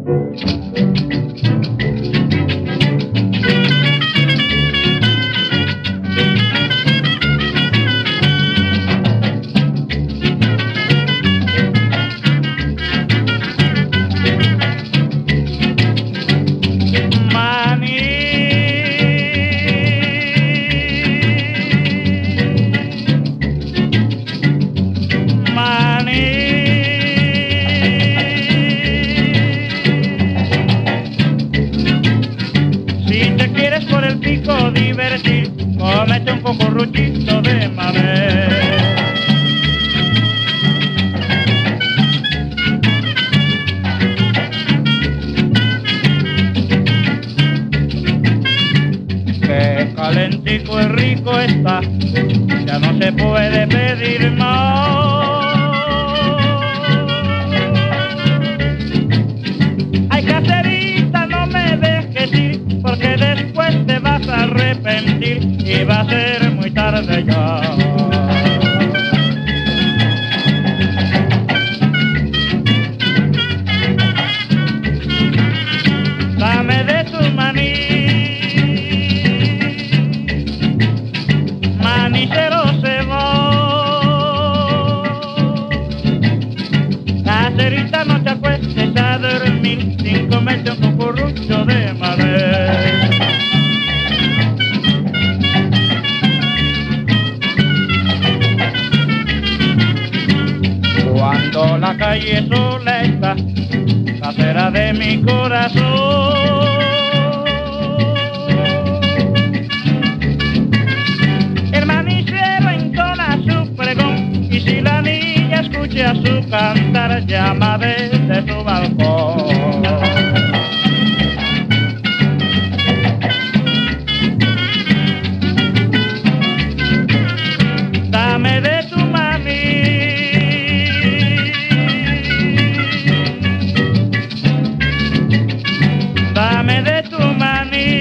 Divertir, cómete un cucuruchito de maní. Qué calentico y rico está, ya no se puede pedir más. Ay, caserita, no me dejes ir, porque después te vas a arrepentir y va a ser muy tarde ya. Dame de tu maní, manicero cebón. Caserita, no te acuestes a dormir sin comerte un cucurucho de maní. Cuando la calle sola está, casera de mi corazón, el manicero entona su pregón, y si la niña escucha su cantar, llama desde su balcón. Dame de tu maní, dame de tu maní,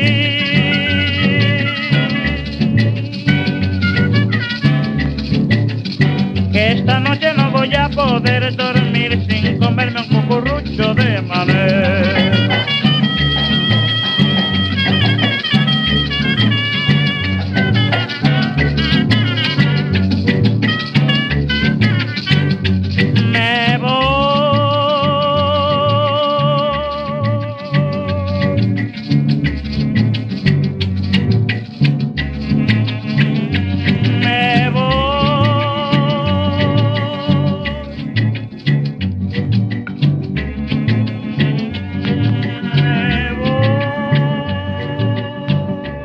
que esta noche no voy a poder dormir.